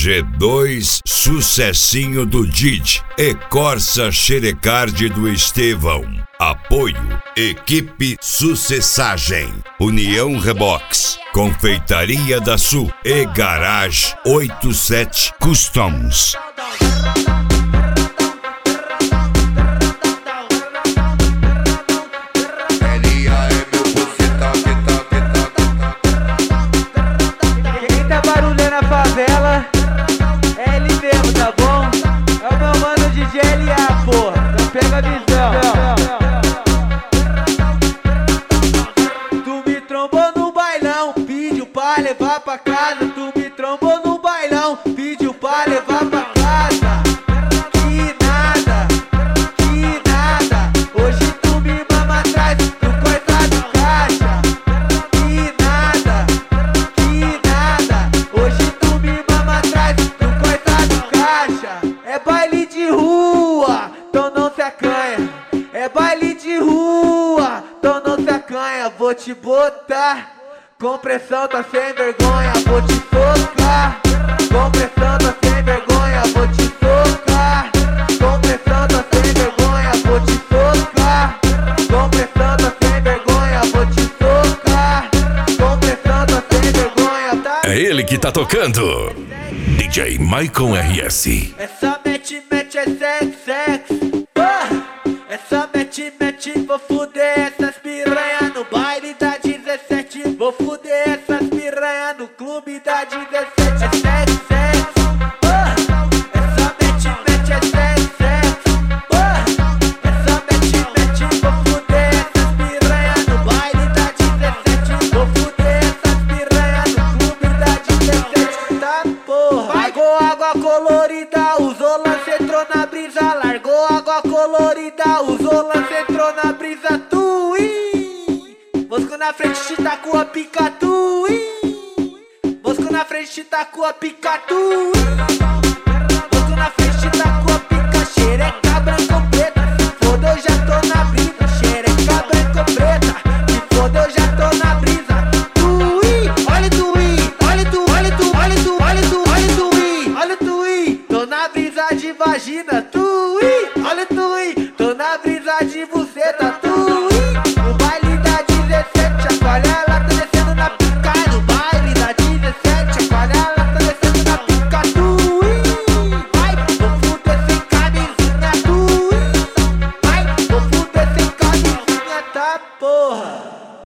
G2, sucessinho do Didi e Corsa Xerecard do Estevão. Apoio, Equipe Sucessagem, União Rebox, Confeitaria da Sul e Garage 87 Customs. Quem tá barulhando a favela é ele mesmo, tá bom? É o meu mano DJ LA, porra. Então pega a visão. Tu me trombou no bailão, pediu pra levar pra casa. Tu me trombou no bailão, pediu pra levar pra casa. Que nada, que nada. Hoje tu me mama atrás do coitado caixa. Que nada, que nada. Hoje tu me mama atrás do coitado caixa. É baile de rua, então não se acanha. É baile de rua, então não se acanha. Vou te botar com pressão, tá sem vergonha. Vou te tocar com pressão, tá sem vergonha. Vou te tocar com pressão, tá sem vergonha. Vou te tocar com pressão, tá sem vergonha. Vou te tocar com pressão, tá sem vergonha, tá? É ele que tá tocando. DJ Maicon RS. Essa mete, é sexo. Essa mete, vou fuder essas piranha no baile da 17. Vou fuder essas piranha no clube da 17. É sexo. Essa mete, é sexo. Essa mete, vou fuder essas piranha no baile da 17. Vou fuder essas piranha no clube da 17. Tá porra. Largou água colorida, usou lance, entrou na brisa. Largou água colorida, usou lance, entrou na brisa. Mosco na frente te tacou a pica, Mosco na frente te tacou a pica, Mosco na frente te tacou a pica. Xereca branco preta, se foda eu já tô na brisa. Xereca branco preta, se foda eu já tô na brisa. Olha tu, olha tu, olha tu, olha tu, olha tu, olha tu, olha tu, tô na brisa de vagina, olha tu, tô na brisa de buceta, no baile da 17, chacoalha ela